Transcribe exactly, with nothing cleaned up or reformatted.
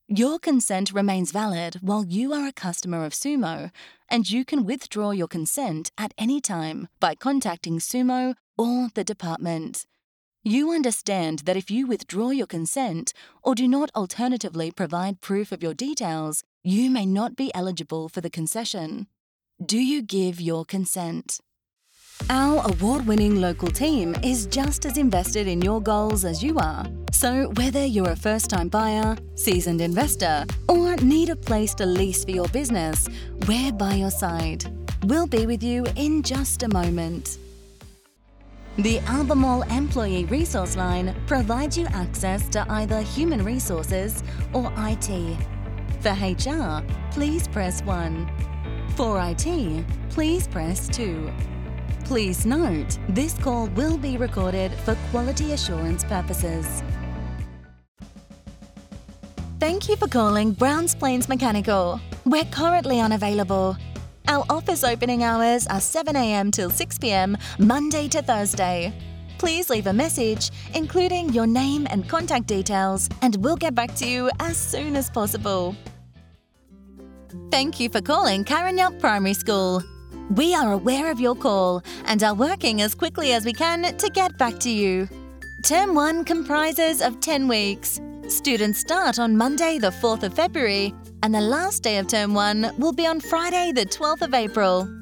Your consent remains valid while you are a customer of Sumo, and you can withdraw your consent at any time by contacting Sumo or the department. You understand that if you withdraw your consent or do not alternatively provide proof of your details, you may not be eligible for the concession. Do you give your consent? Our award-winning local team is just as invested in your goals as you are. So whether you're a first-time buyer, seasoned investor, or need a place to lease for your business, we're by your side. We'll be with you in just a moment. The Albemarle Employee Resource Line provides you access to either human resources or I T. For H R, please press one. For I T, please press two. Please note, this call will be recorded for quality assurance purposes. Thank you for calling Browns Plains Mechanical. We're currently unavailable. Our office opening hours are seven a m till six p m Monday to Thursday. Please leave a message, including your name and contact details, and we'll get back to you as soon as possible. Thank you for calling Karanyup Primary School. We are aware of your call and are working as quickly as we can to get back to you. Term one comprises of ten weeks. Students start on Monday the fourth of February, and the last day of Term one will be on Friday the twelfth of April.